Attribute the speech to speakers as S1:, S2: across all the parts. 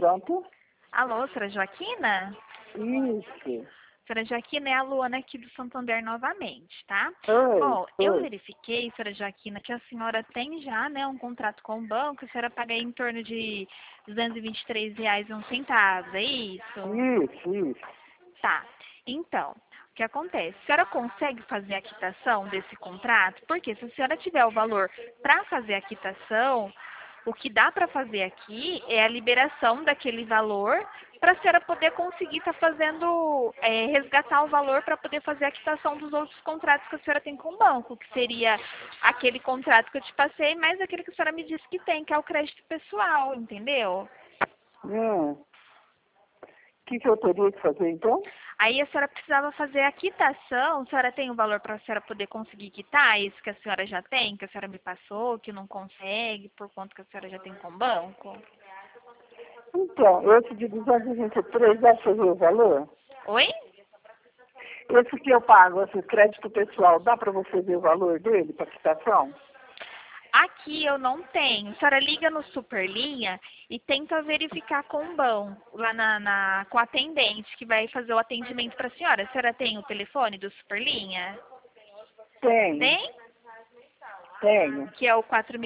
S1: Pronto?
S2: Alô, senhora Joaquina?
S1: Isso.
S2: Senhora Joaquina, é a Luana aqui do Santander novamente, tá?
S1: Oi,
S2: Bom, eu
S1: oi.
S2: verifiquei, senhora Joaquina, que a senhora tem já, né, um contrato com o banco, a senhora paga aí em torno de R$ 223,01, é isso?
S1: Isso.
S2: Tá. Então, o que acontece? A senhora consegue fazer a quitação desse contrato? Porque se a senhora tiver o valor para fazer a quitação, o que dá para fazer aqui é a liberação daquele valor para a senhora poder conseguir estar fazendo, resgatar o valor para poder fazer a quitação dos outros contratos que a senhora tem com o banco, que seria aquele contrato que eu te passei, mais aquele que a senhora me disse que tem, que é o crédito pessoal, entendeu?
S1: O que eu teria que fazer então?
S2: Aí a senhora precisava fazer a quitação. A senhora tem o valor para a senhora poder conseguir quitar? Esse que a senhora já tem, que a senhora me passou, que não consegue, por conta que a senhora já tem com o banco?
S1: Então, esse de 223, dá pra ver o valor?
S2: Oi?
S1: Esse que eu pago, esse crédito pessoal, dá para você ver o valor dele para quitação?
S2: Aqui eu não tenho. A senhora liga no Superlinha e tenta verificar com o banco, lá com a atendente que vai fazer o atendimento para a senhora. A senhora tem o telefone do Superlinha?
S1: Tenho,
S2: Tem?
S1: tenho.
S2: Que é o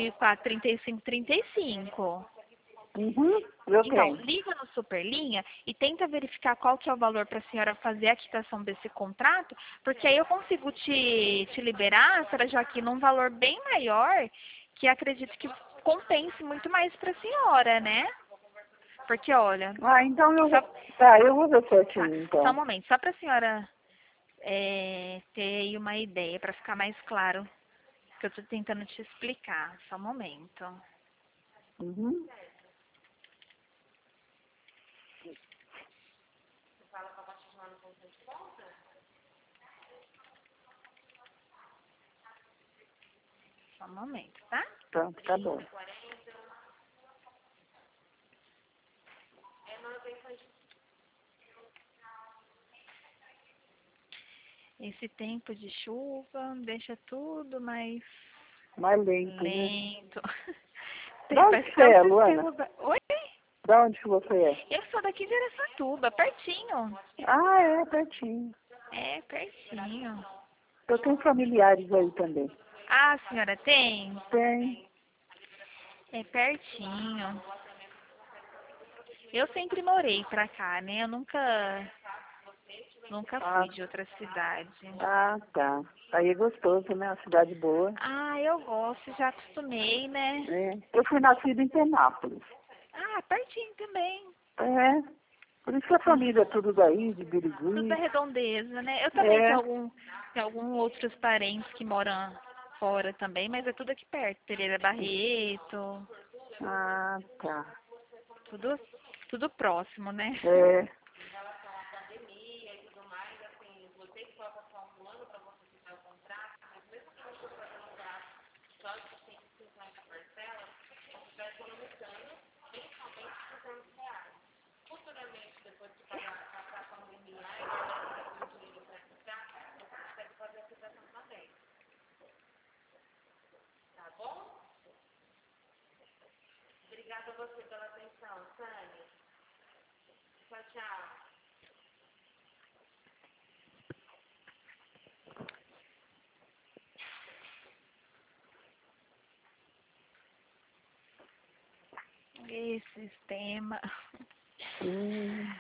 S2: 4004-3535.
S1: Eu
S2: Então,
S1: tenho.
S2: liga no Superlinha e tenta verificar qual que é o valor para a senhora fazer a quitação desse contrato, porque aí eu consigo te liberar, senhora Joaquina, um valor bem maior, que acredito que compense muito mais para a senhora, né? Porque, olha,
S1: Ah, então eu
S2: só,
S1: vou... Tá, eu vou ver
S2: tá,
S1: certinho
S2: só um
S1: então.
S2: momento, só para a senhora ter aí uma ideia, para ficar mais claro que eu estou tentando te explicar. Só um momento.
S1: Uhum.
S2: Só um momento, tá?
S1: Pronto, tá bom.
S2: Esse tempo de chuva deixa tudo mais
S1: Mais lento, né?
S2: lento.
S1: Da onde
S2: Parece
S1: que você
S2: até o
S1: é, Luana?
S2: sistema. Oi?
S1: Da onde que você é?
S2: Eu sou daqui de Araçatuba, pertinho.
S1: Ah, é, pertinho.
S2: É, pertinho.
S1: Eu tenho familiares aí também.
S2: Ah, a senhora tem?
S1: Tem.
S2: É pertinho. Eu sempre morei pra cá, né? Eu nunca
S1: Ah,
S2: fui de outra cidade.
S1: tá. Aí é gostoso, né? Uma cidade boa.
S2: Ah, eu gosto, já acostumei, né?
S1: É. Eu fui nascida em Penápolis.
S2: Ah, pertinho também.
S1: É. Por isso que a família é tudo daí, de
S2: Tudo da
S1: Birigui.
S2: redondeza, né? Eu também
S1: É.
S2: tenho alguns outros parentes que moram fora também, mas é tudo aqui perto. Pereira Barreto,
S1: Ah, tá.
S2: tudo, tudo próximo, né?
S1: É.
S2: Esse sistema.
S1: Hum.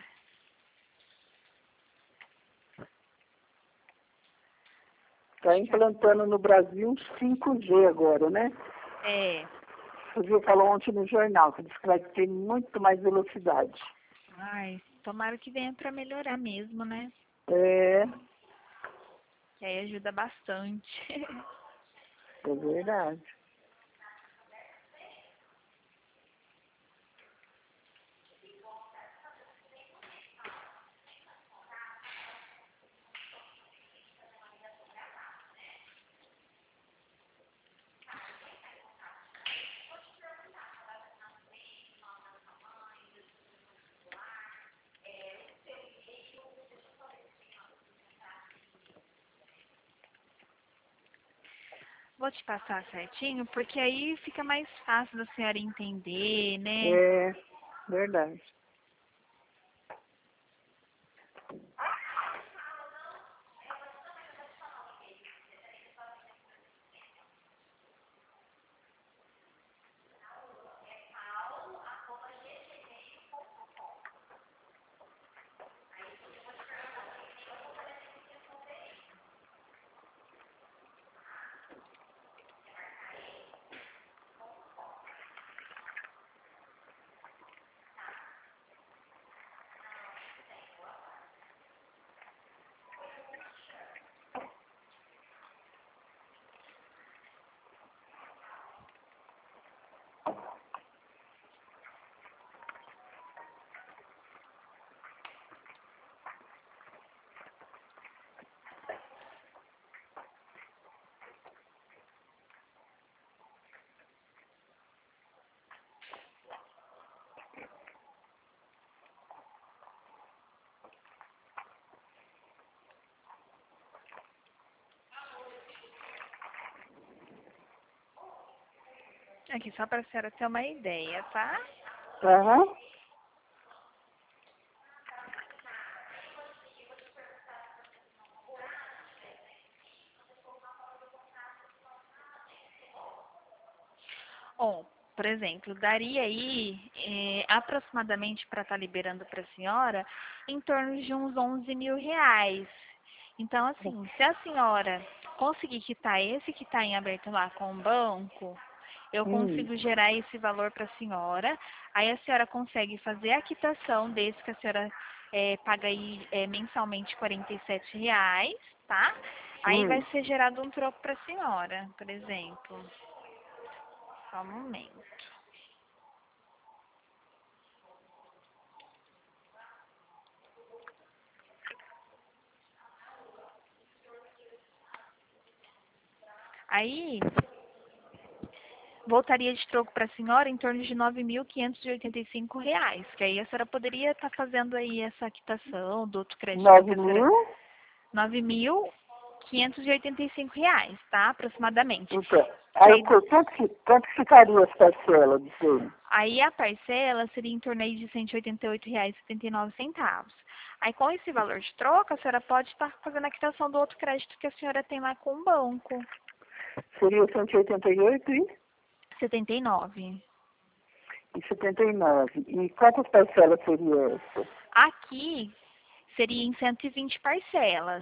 S1: Tá
S2: Acho que
S1: implantando no Brasil um 5G agora, né?
S2: é.
S1: Você viu, falou ontem no jornal, que diz que vai ter muito mais velocidade.
S2: Ai, tomara que venha pra melhorar mesmo, né?
S1: É,
S2: Que aí ajuda bastante.
S1: é verdade.
S2: Vou te passar certinho, porque aí fica mais fácil da senhora entender, né?
S1: É, verdade.
S2: Aqui, só para a senhora ter uma ideia, tá?
S1: Aham.
S2: Ó, por exemplo, daria aí aproximadamente para estar liberando para a senhora em torno de uns 11 mil reais. Então, assim, se a senhora conseguir quitar esse que está em aberto lá com o banco, eu consigo gerar esse valor para a senhora. Aí a senhora consegue fazer a quitação desse que a senhora paga aí mensalmente R$ 47, tá? Aí vai ser gerado um troco para a senhora, por exemplo. Só um momento. Aí, voltaria de troco para a senhora em torno de R$ 9.585, que aí a senhora poderia estar fazendo aí essa quitação do outro crédito.
S1: 9 mil?
S2: R$ 9.585, tá? Aproximadamente.
S1: Então, aí quanto ficaria as parcelas disso aí?
S2: Aí a parcela seria em torno aí de R$ 188,79. Aí com esse valor de troca, a senhora pode estar fazendo a quitação do outro crédito que a senhora tem lá com o banco.
S1: Seria 188 e
S2: 79.
S1: 79. E quantas parcelas seria essa?
S2: Aqui seria em 120 parcelas,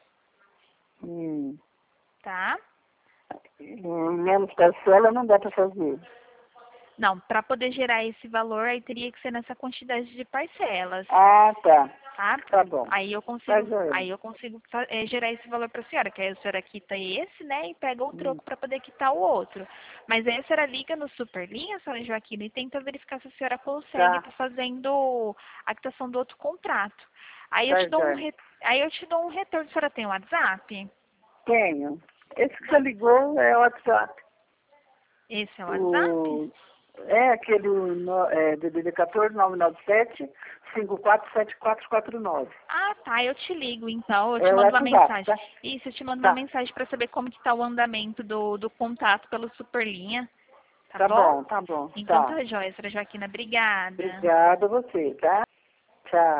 S2: tá?
S1: Menos parcela não dá para fazer.
S2: Não, para poder gerar esse valor, aí teria que ser nessa quantidade de parcelas,
S1: Ah, tá.
S2: tá?
S1: Tá bom.
S2: Aí eu consigo gerar esse valor para a senhora, que aí a senhora quita esse, né, e pega o troco para poder quitar o outro. Mas aí a senhora liga no Superlinha, senhora Joaquina, e tenta verificar se a senhora consegue estar fazendo a quitação do outro contrato. Aí eu te dou um retorno. A senhora tem o WhatsApp?
S1: Tenho. Esse que você ligou é o WhatsApp.
S2: Esse é o WhatsApp?
S1: É aquele DDD 14 997 547449.
S2: Ah, tá. Eu te ligo, então. Eu
S1: É
S2: te
S1: o
S2: mando uma
S1: WhatsApp,
S2: mensagem.
S1: tá?
S2: Isso, eu te mando uma
S1: Tá.
S2: mensagem para saber como que tá o andamento do contato pelo Superlinha. Tá
S1: Tá
S2: bom?
S1: bom, tá bom.
S2: Então
S1: Tá.
S2: tá, joia, senhora Joaquina. Obrigada.
S1: Obrigada a você, tá? Tchau.